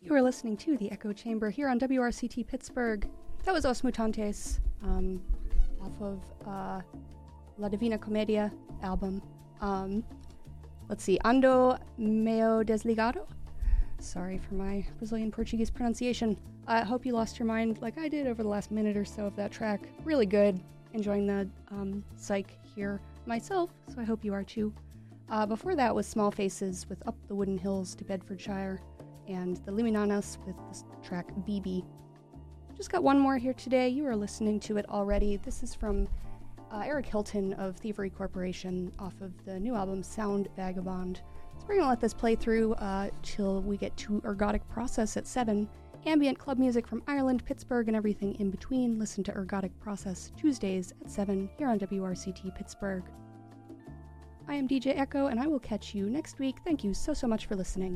You are listening to The Echo Chamber here on WRCT Pittsburgh. That was Os Mutantes, off of La Divina Comedia album. Let's see, Ando Meio Desligado. Sorry for my Brazilian Portuguese pronunciation. I hope you lost your mind like I did over the last minute or so of that track. Really good. Enjoying the psych here myself, so I hope you are too. Before that was Small Faces with Up the Wooden Hills to Bedfordshire, and the Liminanas with the track BB. Just got one more here today. You are listening to it already. This is from Eric Hilton of Thievery Corporation off of the new album Sound Vagabond. So we're going to let this play through till we get to Ergodic Process at 7. Ambient club music from Ireland, Pittsburgh, and everything in between. Listen to Ergodic Process Tuesdays at 7 here on WRCT Pittsburgh. I am DJ Echo, and I will catch you next week. Thank you so much for listening.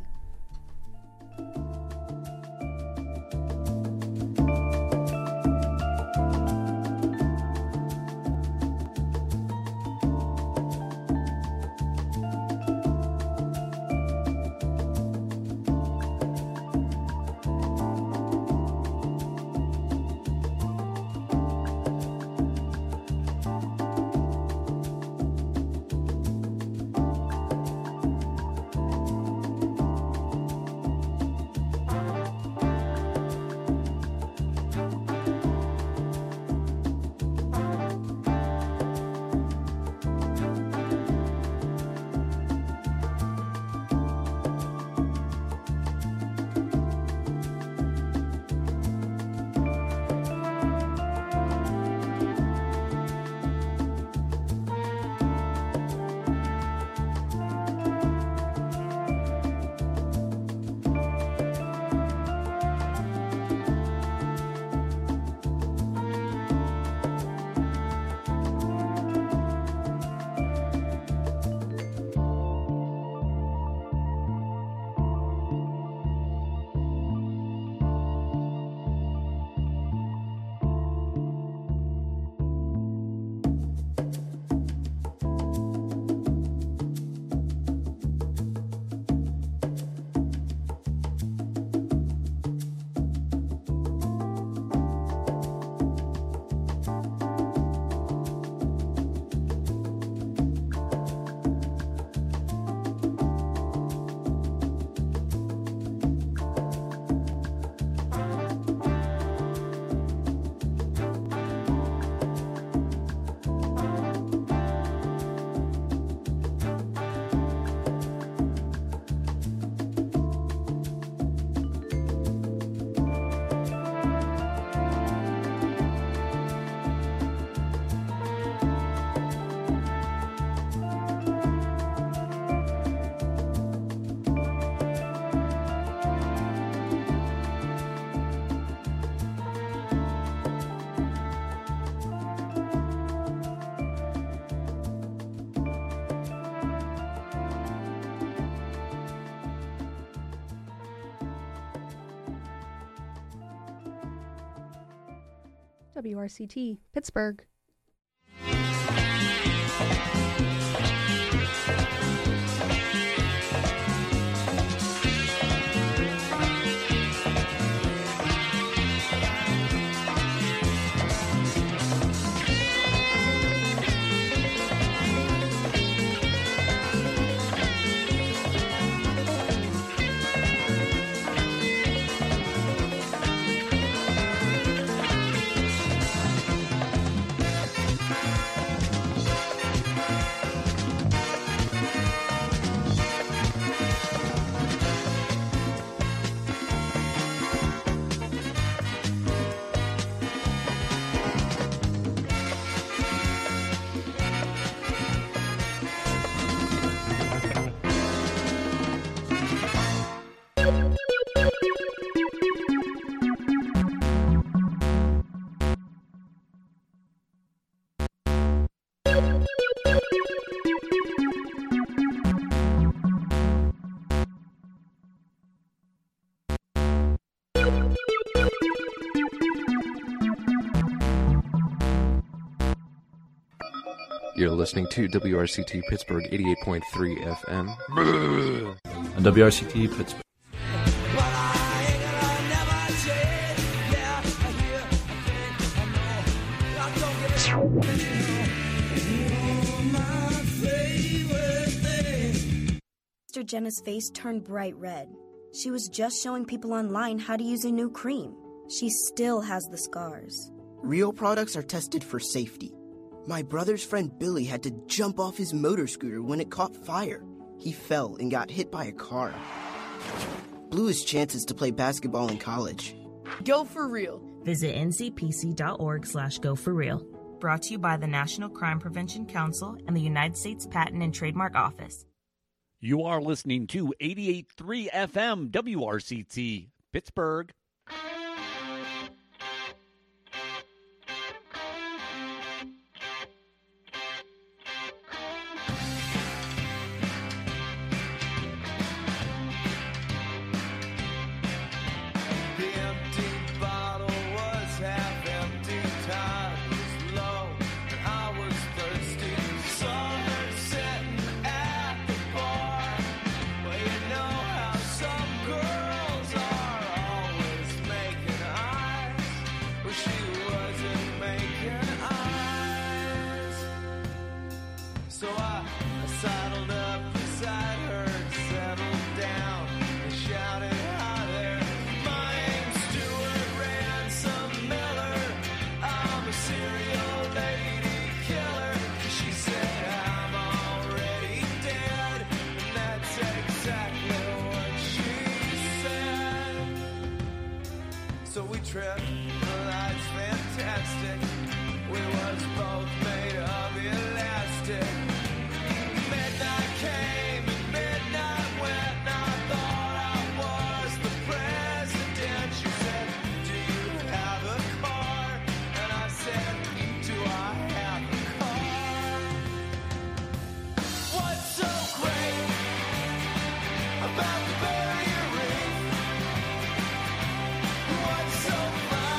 WRCT, Pittsburgh. You're listening to WRCT Pittsburgh 88.3 FM. On WRCT Pittsburgh. But I ain't Sister Jenna's face turned bright red. She was just showing people online how to use a new cream. She still has the scars. Real products are tested for safety. My brother's friend Billy had to jump off his motor scooter when it caught fire. He fell and got hit by a car. Blew his chances to play basketball in college. Go for real. Visit ncpc.org/goforreal. Brought to you by the National Crime Prevention Council and the United States Patent and Trademark Office. You are listening to 88.3 FM WRCT, Pittsburgh. About the barrier reef, what's so fine?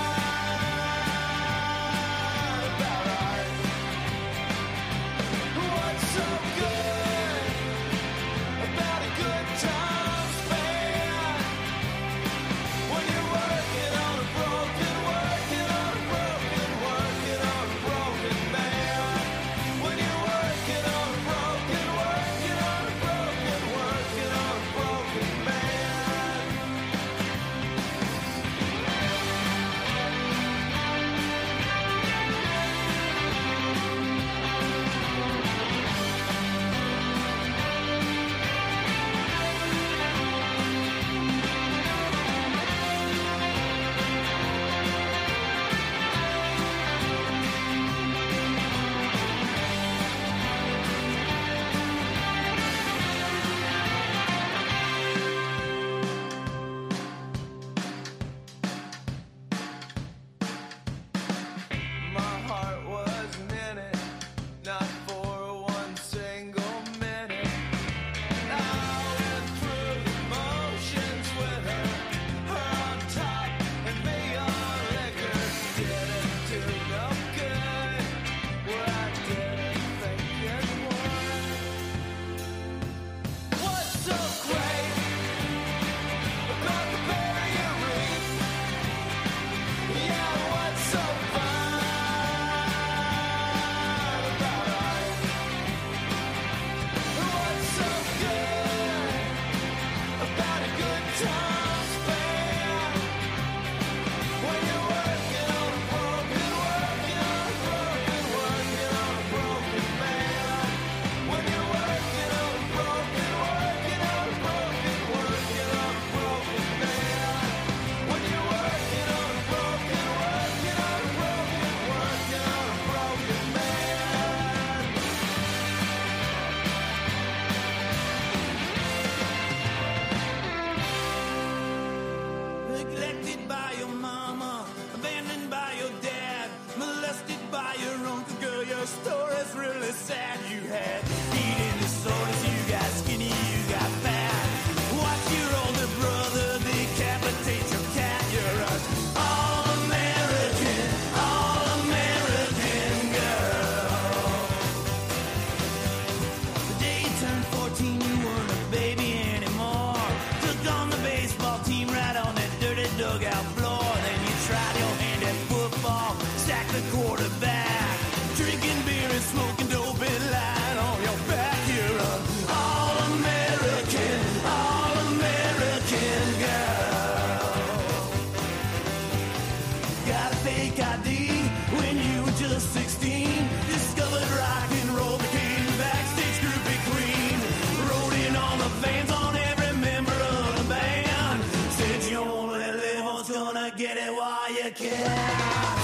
get it while you can.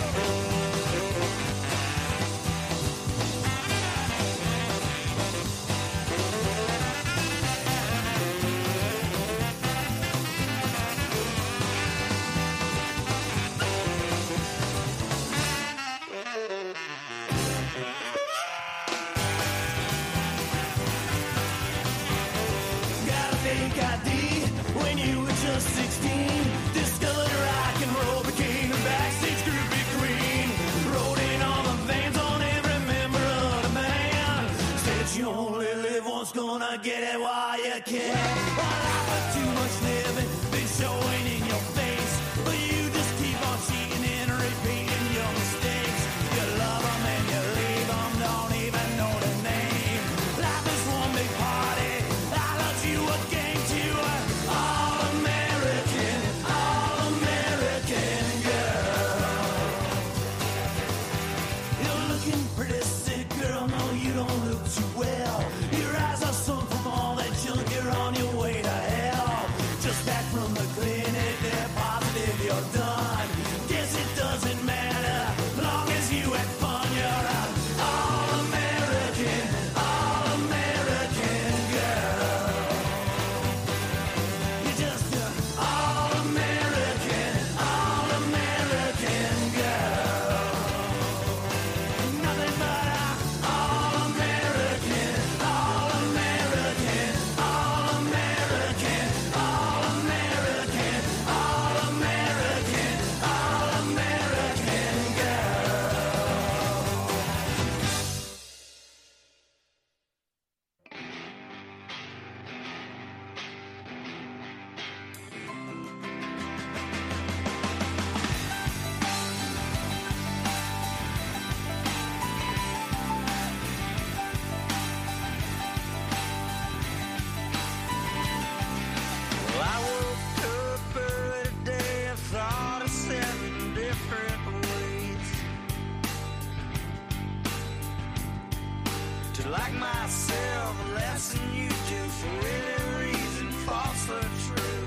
Got a fake ID when you were just 16. Discovered rock and roll, became a backstage groupie queen. Rode in all the veins on every member of the band. Said you only live once, gonna get it while you can. While life was too much living, been showing in your face. But you just keep on cheating and repeating your mistakes. You love them and you leave them, don't even know the name. Life is one big party, I loved you a game to all American girl. You're looking pretty sick, girl, no you don't look too well. Your eyes are sunk from all that junk, you're on your way to hell. Just back from the clinic, they're positive you're done. Guess it doesn't matter, long as you had fun. You're a all-American girl. You're just an all-American girl. Nothing but a all-American Well, I woke up early today and thought of 7 different ways to like myself less than you do, for any reason, false or true.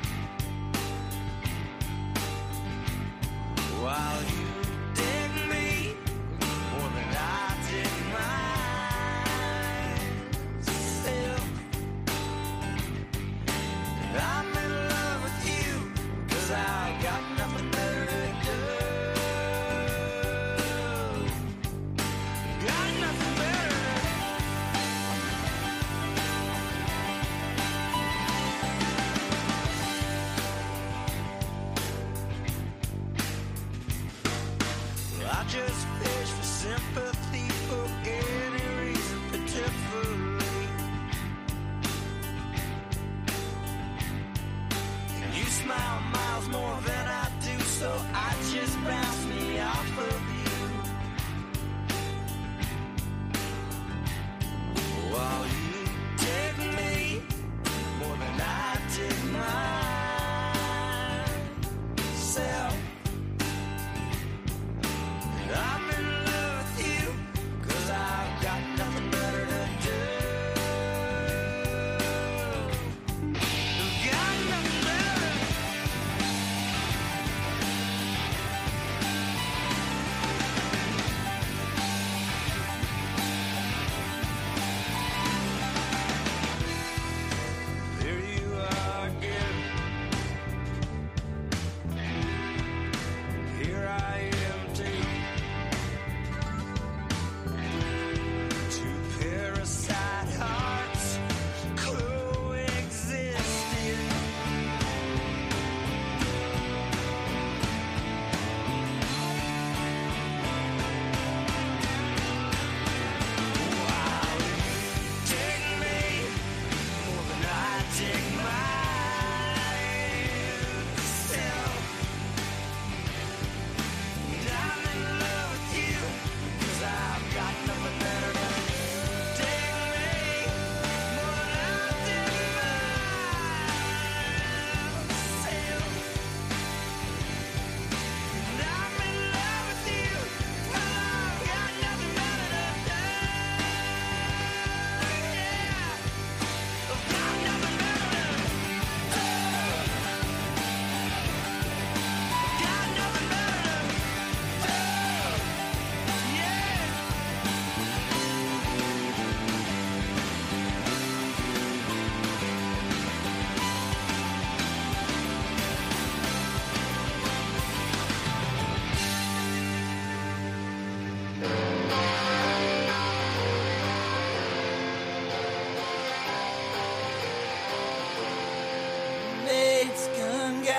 While you dig me more than I dig myself, I'm in love with you, 'cause I got nothing better to do. Got nothing better to do. Well, I just fish for sympathy for any reason, pitifully. You smile miles more than I do, so I just bounce me off of you. While you dig me more than I dig myself, I'm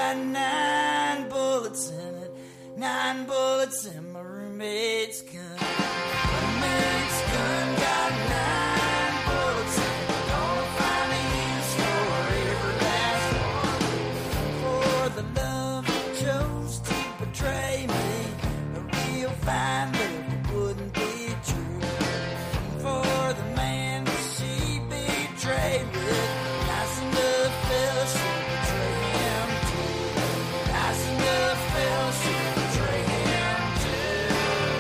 got 9 bullets in it. 9 bullets in my roommate's gun. My roommate's gun got 9 bullets in it. Gonna find a use for every last one. For the love that chose to betray me, a real fine love wouldn't be true. For the man that she betrayed with, nice enough fella should betray him too. Nice enough fella should betray him too.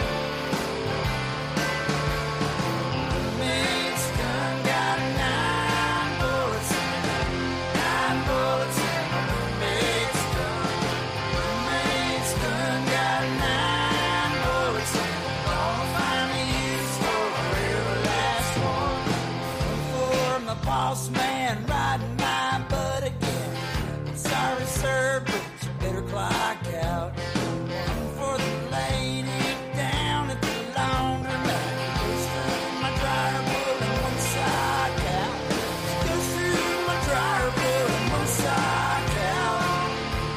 Roommate's gun got 9 bullets in it. 9 bullets in my roommate's gun. Roommate's gun got 9 bullets in it. Gonna find a use for every last one. For my boss man riding my butt again. Sorry, sir, but you better clock out. One for the lady down at the laundromat. Goes through my dryer, pulling one sock out. Goes through my dryer, pulling one sock out.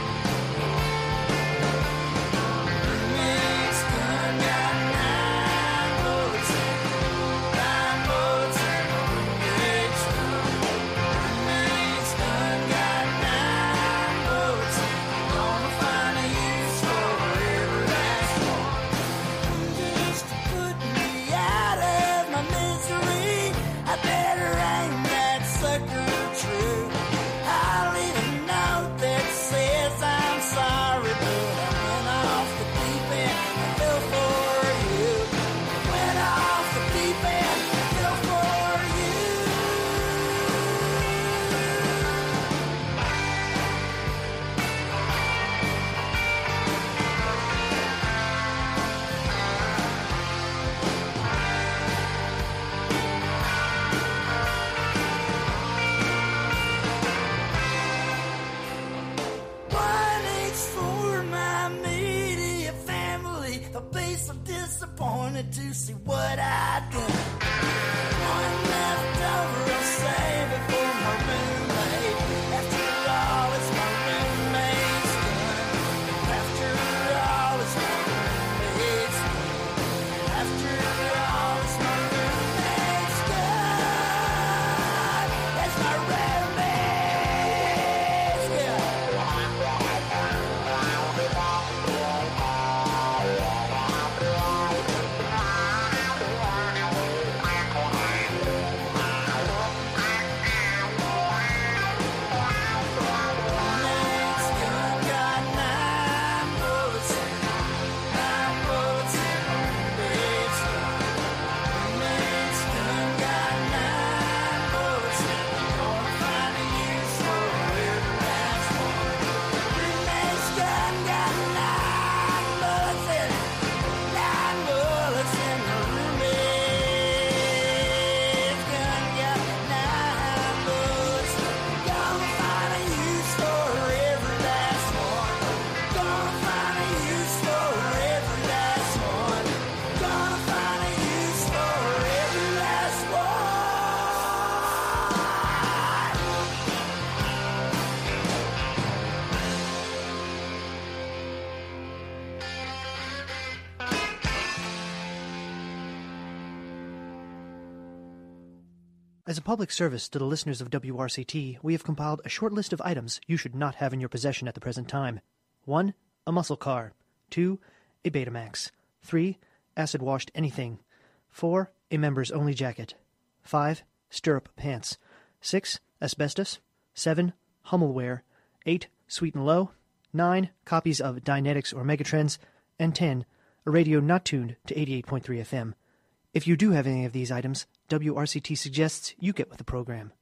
Roommate's gun got 9 bullets in it. 9 bullets in my roommate's gun. Roommate's gun got 9 bullets in it. Gonna find a use for every last one. Just to put me out of my misery, I better aim that sucker true. I'll leave a note that says I'm sorry, but I went off the deep end and fell for you. Went off the deep end and fell for you. One H for my media family. They'll be so disappointed to see what I done. One left over, I'll save it for my roommate. After all, it's my roommate's gun. After all, it's my roommate's gun. After all, it's my roommate's gun. It's my roommate's gun. Roommate's gun got 9 bullets in it. 9 bullets in my roommate's gun. Roommate's gun got 9 bullets in it. Gonna find a use for every last one. Roommate's gun got 9 bullets in it. 9 bullets in my roommate's gun got 9 bullets. Gonna find a use for every last one. Gonna find a use for every last one. Gonna find a use for every last one. As a public service to the listeners of WRCT, we have compiled a short list of items you should not have in your possession at the present time. 1. A muscle car. 2. A Betamax. 3. Acid-washed anything. 4. A members-only jacket. 5. Stirrup pants. 6. Asbestos. 7. Hummelware. 8. Sweet and Low. 9. Copies of Dynetics or Megatrends. And 10. A radio not tuned to 88.3 FM. If you do have any of these items, WRCT suggests you get with the program.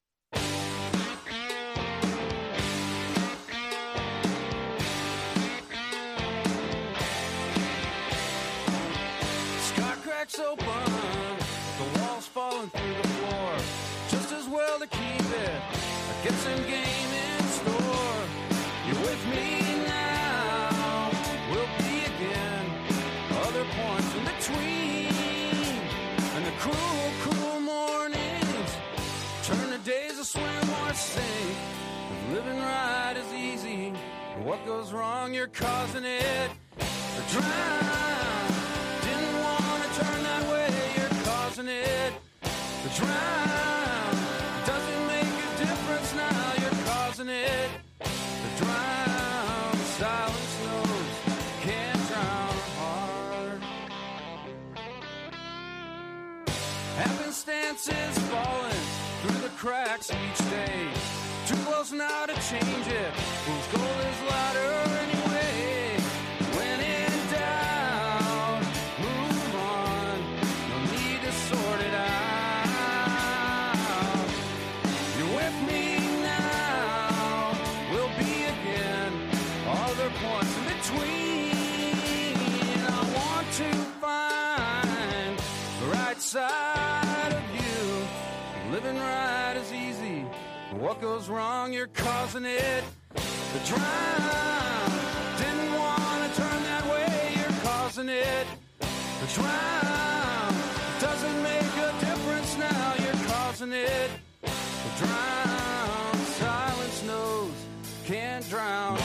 Scar cracks open, the walls falling through the floor. Just as well to keep it, I get some game in store. You're with me now, we'll be again. Other points in between, and the cruel, cruel mornings turn the days to swim or sink. Living right is easy. What goes wrong, you're causing it to drown. Didn't want to turn that way, you're causing it to drown. Doesn't make a difference now, you're causing it to drown. Silence knows, can't drown a heart. Happenstance is falling through the cracks each day. Too close now to change it. Whose goal is lighter anyway? When in doubt, move on. No need to sort it out. You're with me now. We'll be again. All their points in between. I want to find the right side of you. Living right is easy. What goes wrong, you're causing it to drown. Didn't want to turn that way, you're causing it to drown. Doesn't make a difference now, you're causing it to drown. Silence knows, can't drown.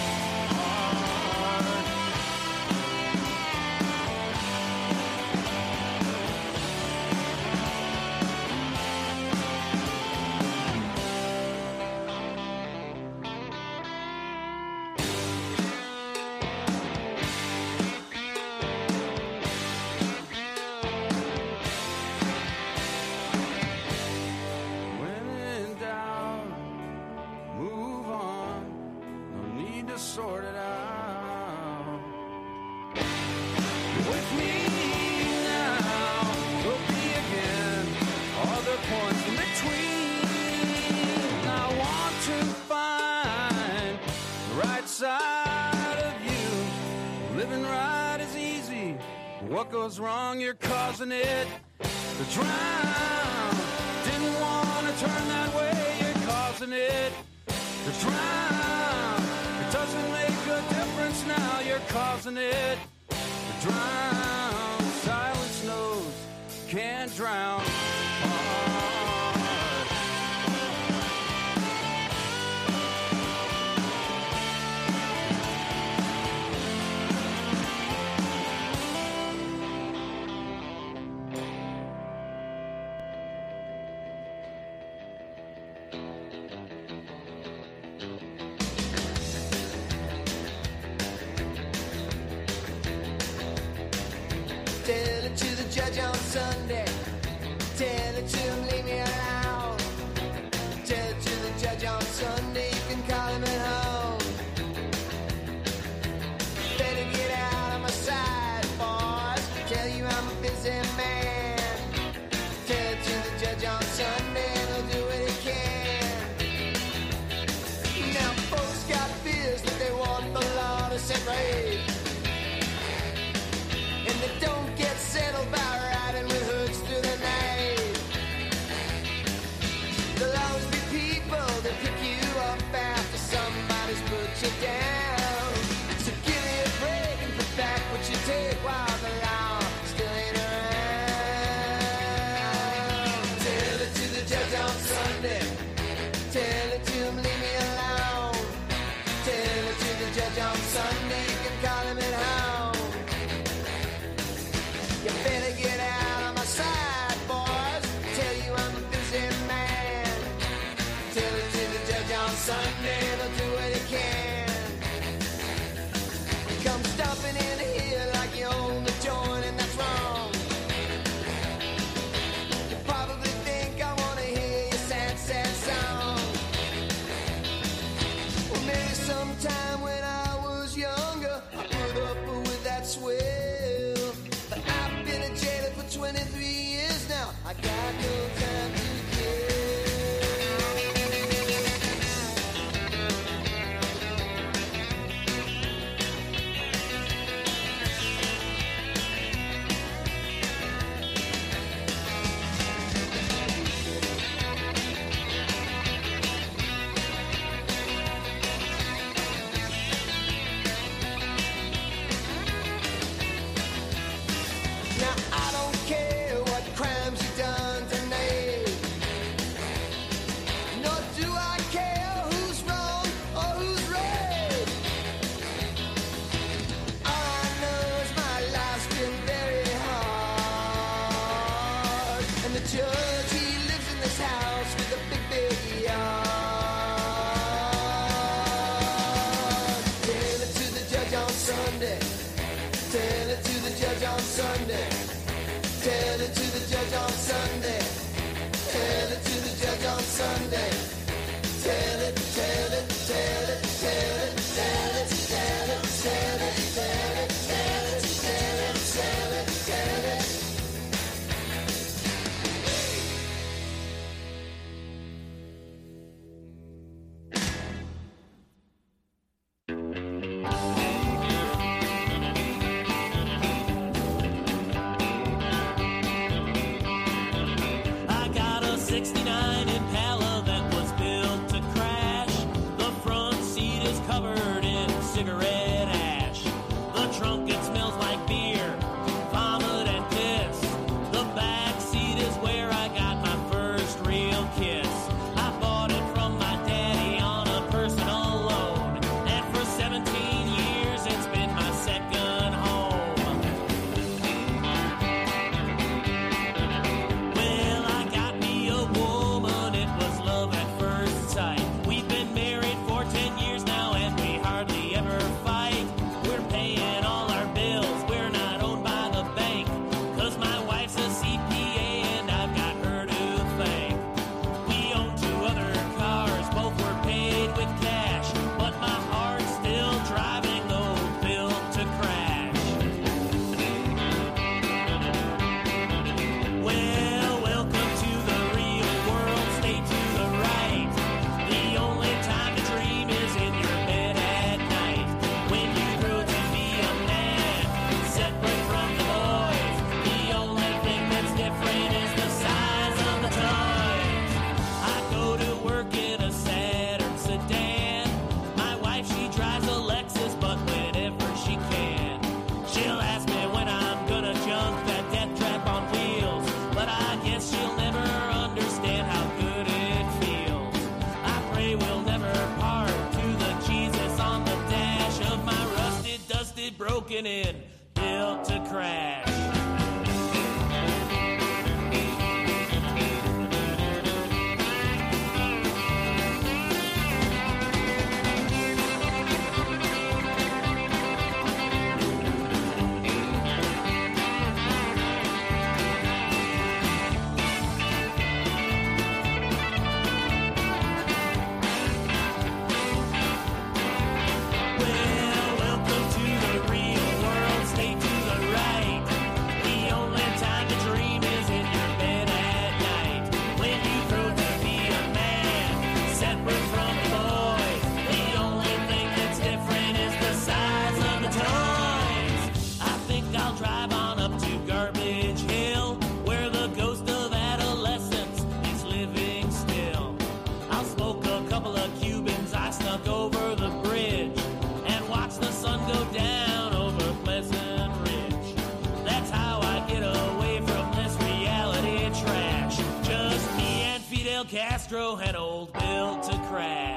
Sort it out. You're with me now. We'll be again. All the points in between. I want to find the right side of you. Living right is easy. What goes wrong, you're causing it to drown. Didn't want to turn that way, you're causing it to drown. Doesn't make a difference now, you're causing it to drown. Silence knows, can't drown. Tell it to the judge on Sunday. Tell it to him, leave me alone. Tell it to the judge on Sunday, you can call him at home. Better get out of my sight, boys. Tell you I'm a busy man. Tell it to the judge on Sunday, and he'll do what he can. Now folks got fears that they want the law to set right. And they don't get settled by riding with hoods through the night. There'll always be people that pick you up after somebody's put you down. So give me a break and put back what you take while the law still ain't around. Tell it to the judge on Sunday. Tell it to him, leave me alone. Tell it to the judge on Sunday, you can call him at home. You better get out of my sight, boys. Tell you I'm a busy man. Tell it to the judge on Sunday, they'll do what he can. Come stomping in here like you own the joint, and that's wrong. You probably think I want to hear your sad, sad song. Well, maybe sometime when I was younger, I put up with that swell. 23 years now, I got no time to kill. broken in, built to crash. Castro had old built to crash.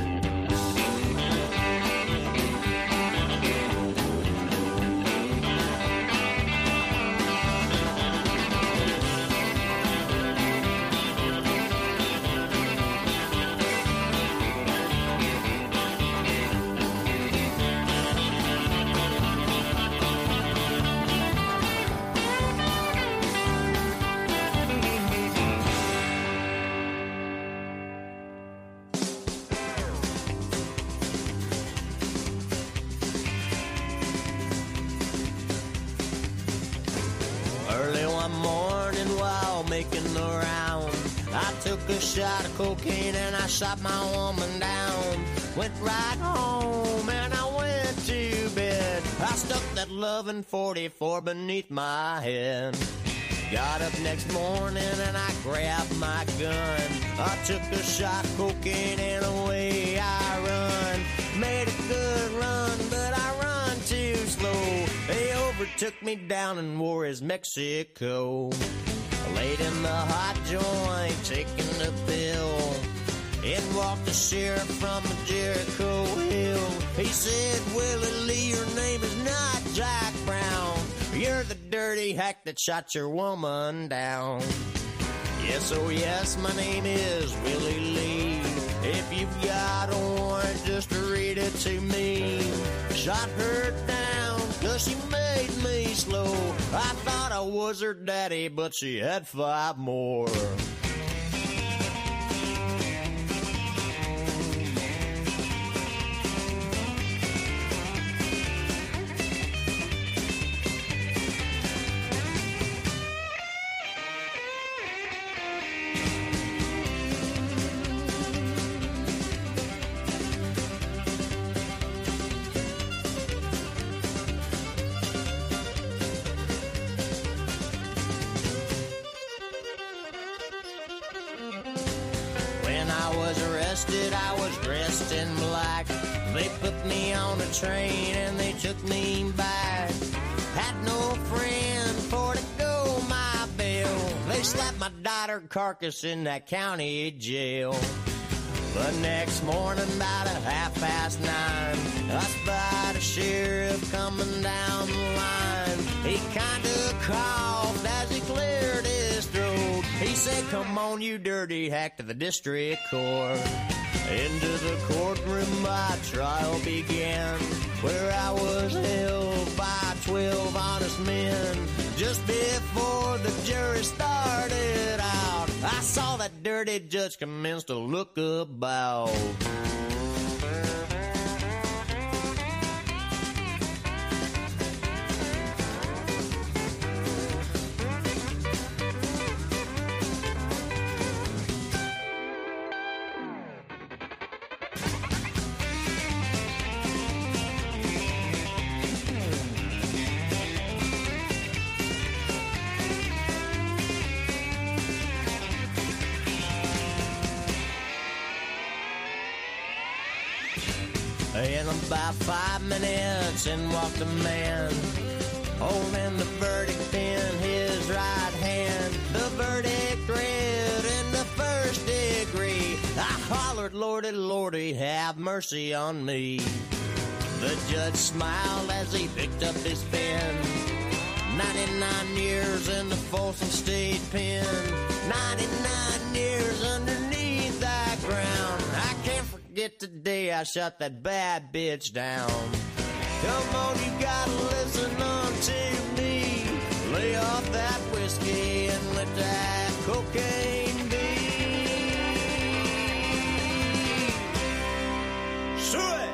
Took a shot of cocaine and I shot my woman down. Went right home and I went to bed. I stuck that loving 44 beneath my head. Got up next morning and I grabbed my gun. I took a shot of cocaine and away I run. Made a good run, but I run too slow. They overtook me down in Juarez, Mexico. Laid in the hot joint, taking the pill. In walked the sheriff from Jericho Hill. He said, Willie Lee, your name is not Jack Brown. You're the dirty hack that shot your woman down. Yes, oh yes, my name is Willie Lee. If you've got a warrant, just read it to me. Shot her down, 'cause she made me slow. I thought I was her daddy, but she had 5 more. I was dressed in black. They put me on a train and they took me back. Had no friend for to go my bail. They slapped my daughter carcass in that county jail. The next morning about 9:30, I spied a sheriff coming down the line. He kinda coughed as he cleared his throat. He said, come on, you dirty hack, to the district court. Into the courtroom my trial began, where I was held by 12 honest men. Just before the jury started out, I saw that dirty judge commence to look about. In about 5 minutes, in walked a man, holding the verdict in his right hand. The verdict read in the first degree. I hollered, Lordy, Lordy, have mercy on me. The judge smiled as he picked up his pen. 99 years in the Folsom State Pen. 99 years underneath that ground. I can't forget the day I shot that bad bitch down. Come on, you gotta listen on to me. Lay off that whiskey and let that cocaine be. Sweet!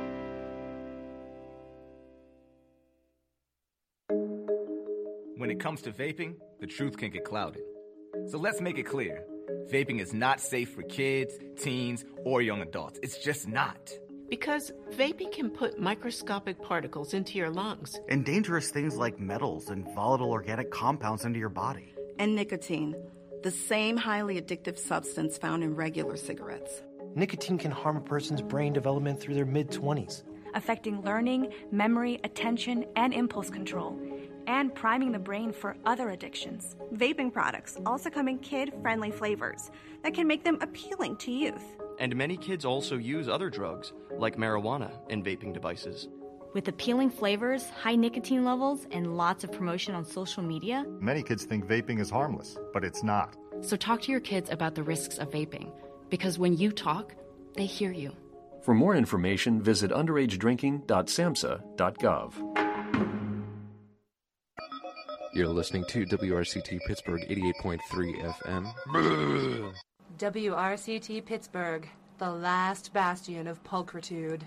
When it comes to vaping, the truth can get clouded. So let's make it clear. Vaping is not safe for kids, teens, or young adults. It's just not. Because vaping can put microscopic particles into your lungs. And dangerous things like metals and volatile organic compounds into your body. And nicotine, the same highly addictive substance found in regular cigarettes. Nicotine can harm a person's brain development through their mid-20s, affecting learning, memory, attention, and impulse control, and priming the brain for other addictions. Vaping products also come in kid-friendly flavors that can make them appealing to youth. And many kids also use other drugs, like marijuana, in vaping devices. With appealing flavors, high nicotine levels, and lots of promotion on social media, many kids think vaping is harmless, but it's not. So talk to your kids about the risks of vaping, because when you talk, they hear you. For more information, visit underagedrinking.samhsa.gov. You're listening to WRCT Pittsburgh 88.3 FM. WRCT Pittsburgh, the last bastion of pulchritude.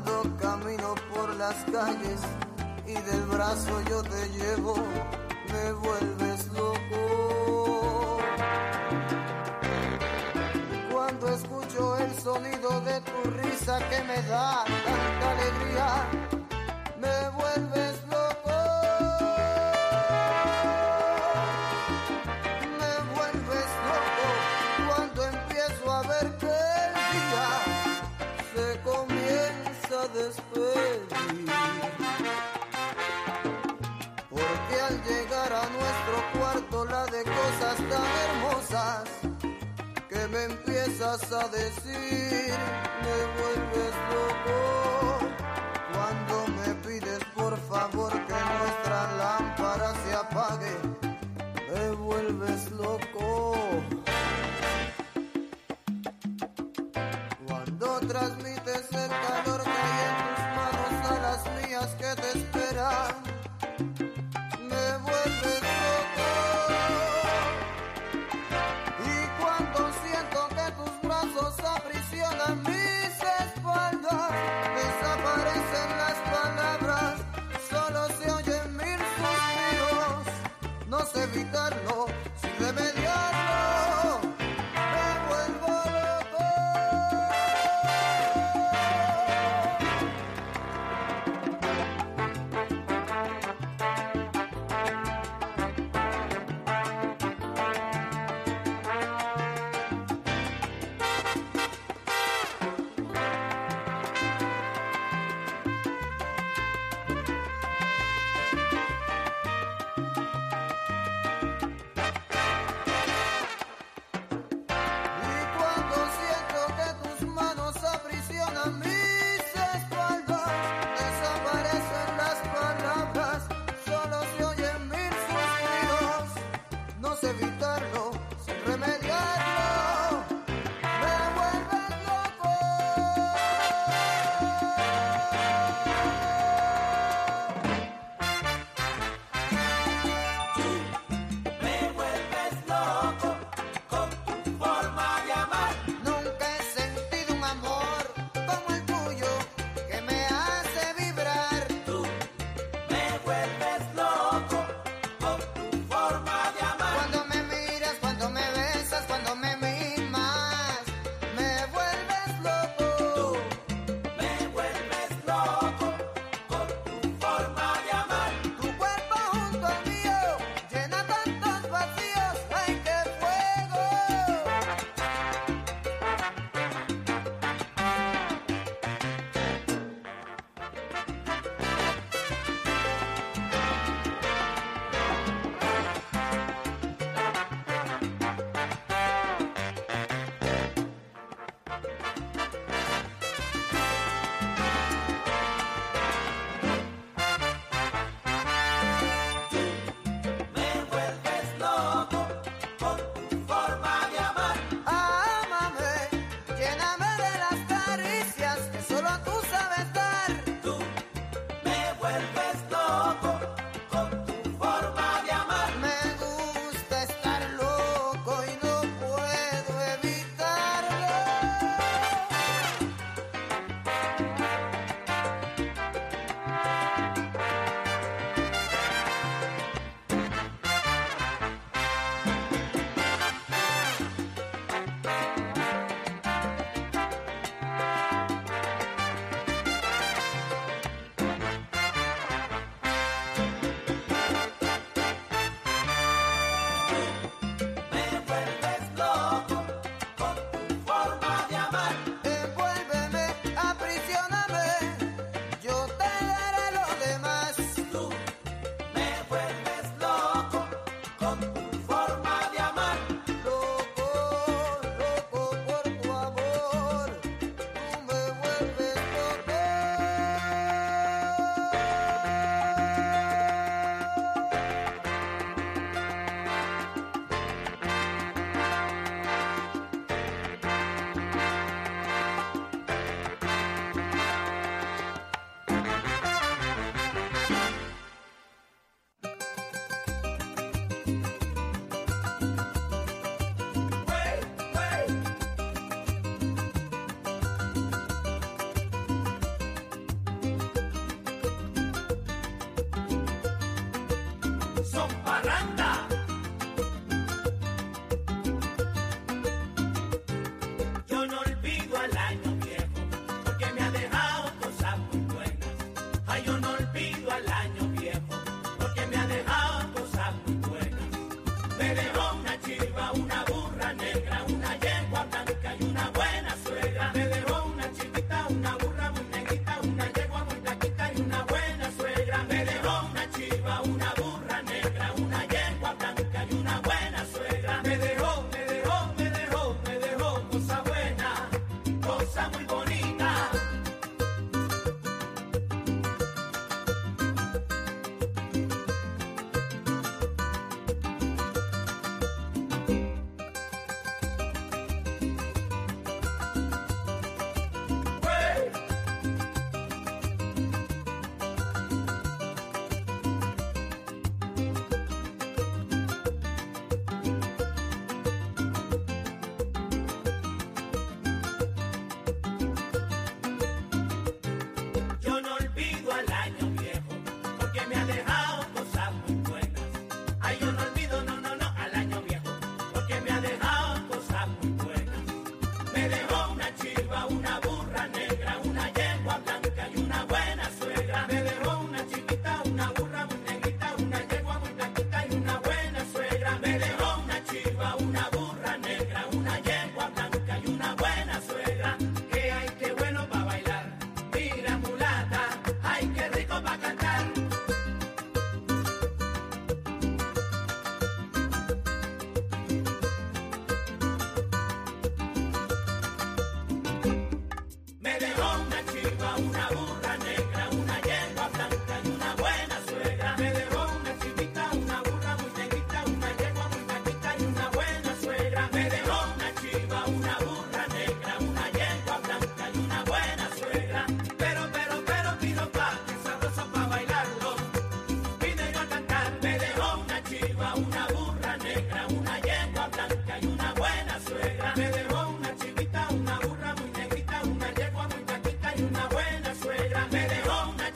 Cuando camino por las calles y del brazo yo te llevo, me vuelves loco. Cuando escucho el sonido de tu risa que me da tanta alegría, me vuelves loco. Me vuelves loco cuando empiezo a ver que el día se comienza a despedir. Porque al llegar a nuestro cuarto la de cosas tan hermosas que me empiezas a decir, me vuelves loco. Cuando me pides por favor que nuestra lámpara se apague, me vuelves loco. Cuando transmites el calor que hay en tus manos a las mías que te esperan, me vuelves loco. Y cuando siento que tus brazos aprisionan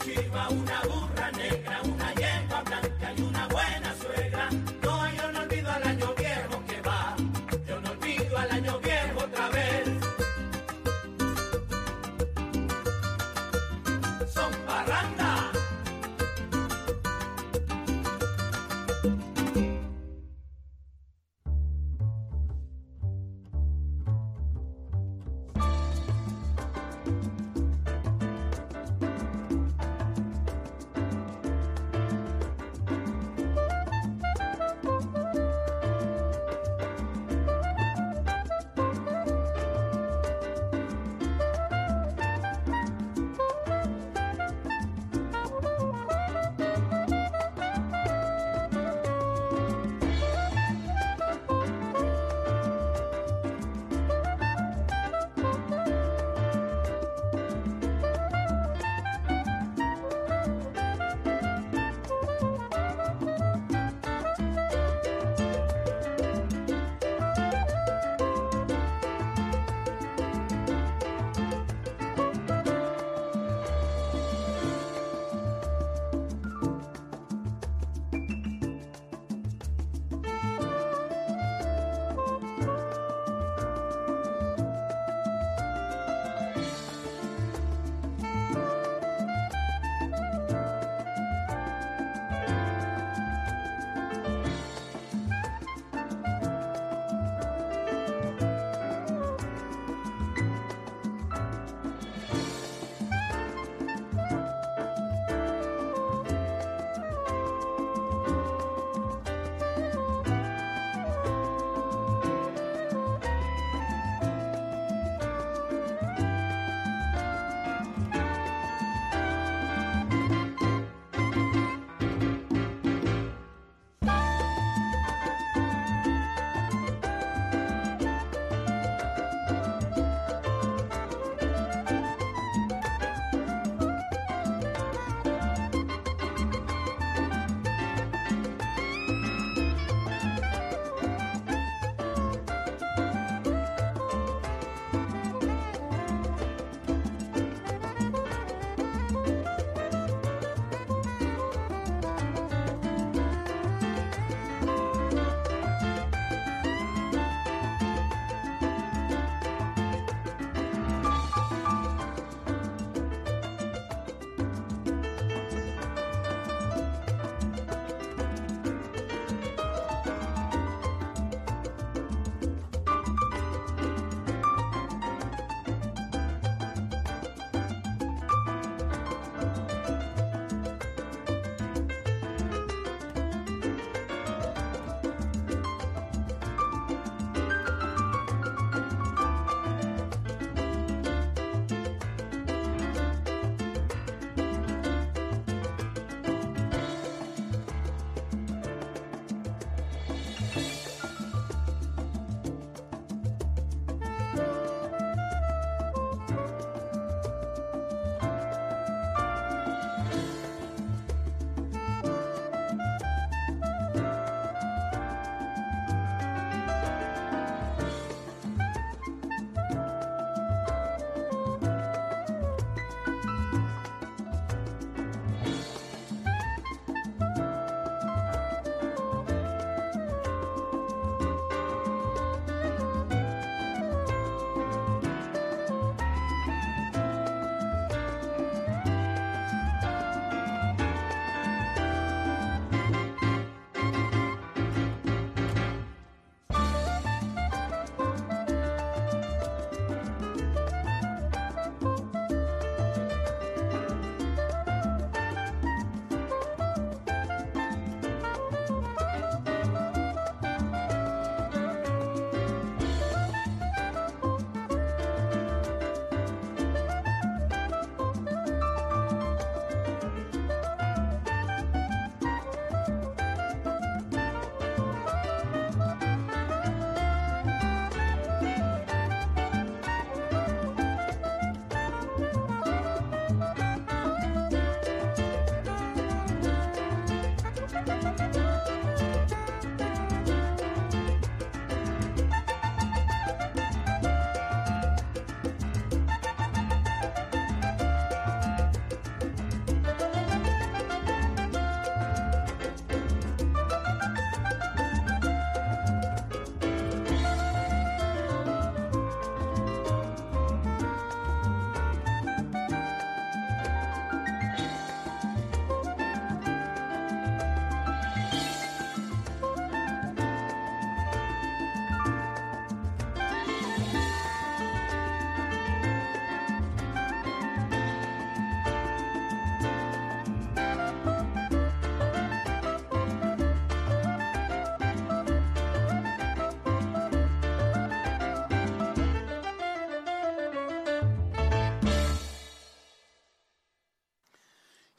chiva, una burra negra, una yegua blanca y una buena suegra. No, yo no olvido al año viejo que va, yo no olvido al año viejo otra vez. Son parranda.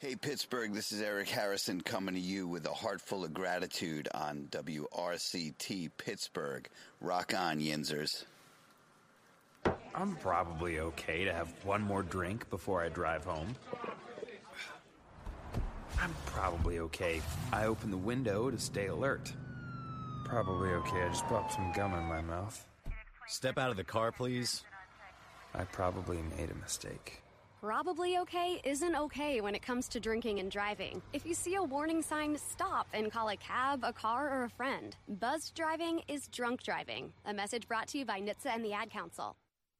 Hey, Pittsburgh, this is Eric Harrison coming to you with a heart full of gratitude on WRCT Pittsburgh. Rock on, Yinzers. I'm probably okay to have one more drink before I drive home. I'm probably okay. I open the window to stay alert. Probably okay. I just popped some gum in my mouth. Step out of the car, please. I probably made a mistake. Probably okay isn't okay when it comes to drinking and driving. If you see a warning sign, stop and call a cab, a car, or a friend. Buzzed driving is drunk driving. A message brought to you by NHTSA and the Ad Council.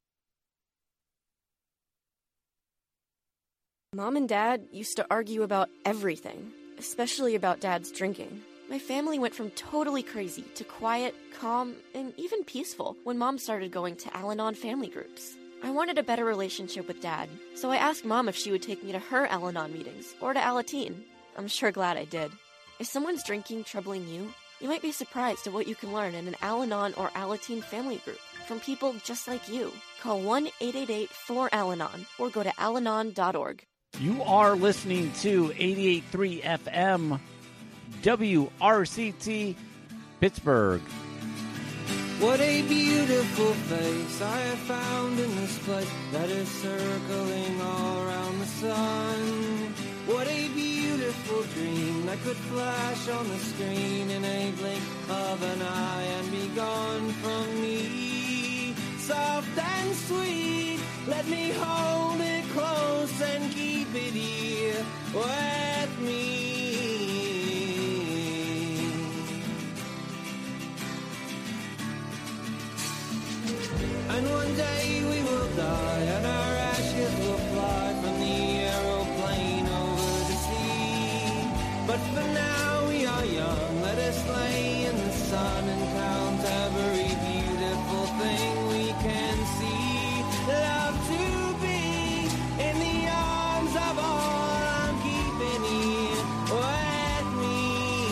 Mom and Dad used to argue about everything, especially about Dad's drinking. My family went from totally crazy to quiet, calm, and even peaceful when Mom started going to Al-Anon family groups. I wanted a better relationship with Dad, so I asked Mom if she would take me to her Al-Anon meetings or to Alateen. I'm sure glad I did. If someone's drinking troubling you, you might be surprised at what you can learn in an Al-Anon or Alateen family group from people just like you. Call 1-888-4-ALANON or go to alanon.org. You are listening to 88.3 FM WRCT Pittsburgh. What a beautiful face I have found in this place that is circling all around the sun. What a beautiful dream that could flash on the screen in a blink of an eye and be gone from me. Soft and sweet, let me hold it close and keep it here with me. And one day we will die, and our ashes will fly from the aeroplane over the sea. But for now we are young, let us lay in the sun and count every beautiful thing we can see. Love to be in the arms of all I'm keeping here with me.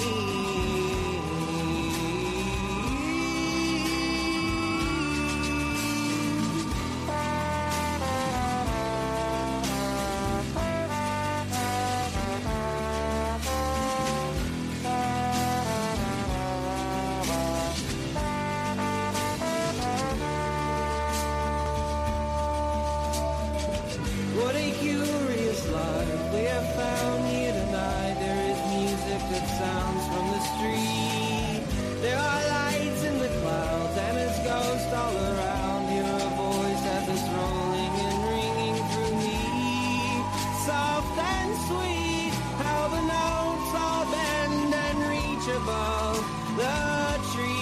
What a curious life we have found here tonight. There is music that sounds from the street. There are lights in the clouds and there's ghosts all around. Hear a voice as it's rolling and ringing through me. Soft and sweet, how the notes all bend and reach above the tree.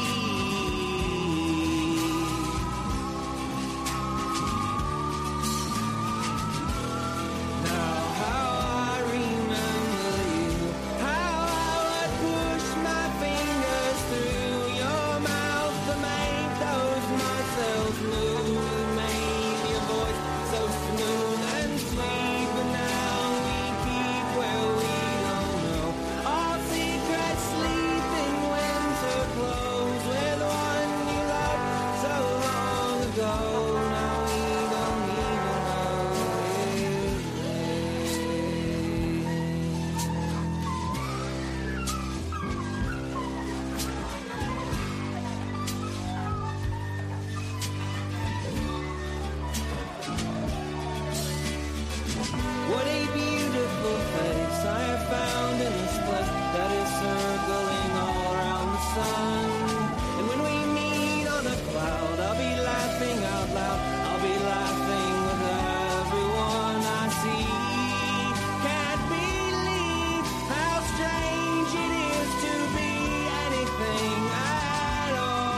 What a beautiful face I have found in this place that is circling all around the sun. And when we meet on a cloud, I'll be laughing out loud. I'll be laughing with everyone I see. Can't believe how strange it is to be anything at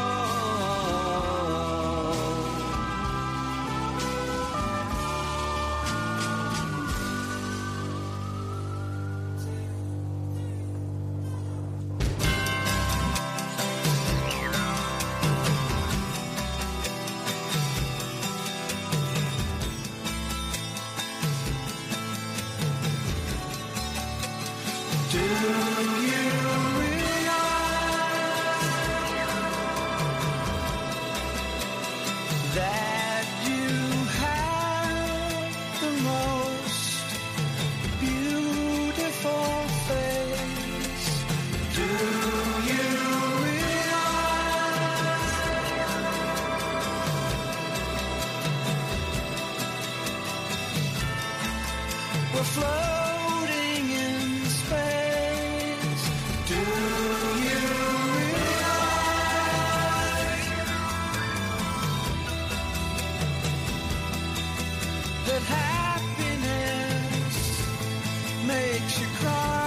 all. Do you realize that you have the most beautiful makes you cry.